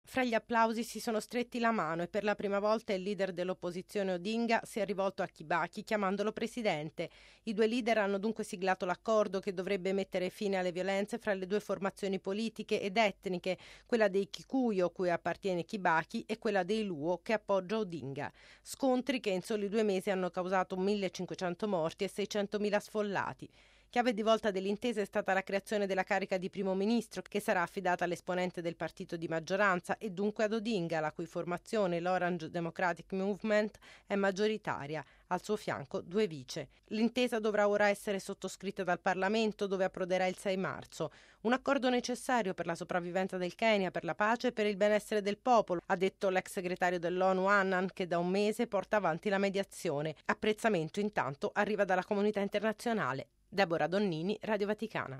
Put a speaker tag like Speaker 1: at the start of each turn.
Speaker 1: Fra gli applausi si sono stretti la mano e per la prima volta il leader dell'opposizione Odinga si è rivolto a Kibaki chiamandolo presidente. I due leader hanno dunque siglato l'accordo che dovrebbe mettere fine alle violenze fra le due formazioni politiche ed etniche, quella dei Kikuyu, cui appartiene Kibaki, e quella dei Luo, che appoggia Odinga. Scontri che in soli 2 mesi hanno causato 1.500 morti e 600.000 sfollati. Chiave di volta dell'intesa è stata la creazione della carica di primo ministro, che sarà affidata all'esponente del partito di maggioranza e dunque ad Odinga, la cui formazione, l'Orange Democratic Movement, è maggioritaria. Al suo fianco 2 vice. L'intesa dovrà ora essere sottoscritta dal Parlamento, dove approderà il 6 marzo. Un accordo necessario per la sopravvivenza del Kenya, per la pace e per il benessere del popolo, ha detto l'ex segretario dell'ONU Annan, che da 1 mese porta avanti la mediazione. Apprezzamento intanto arriva dalla comunità internazionale. Deborah Donnini, Radio Vaticana.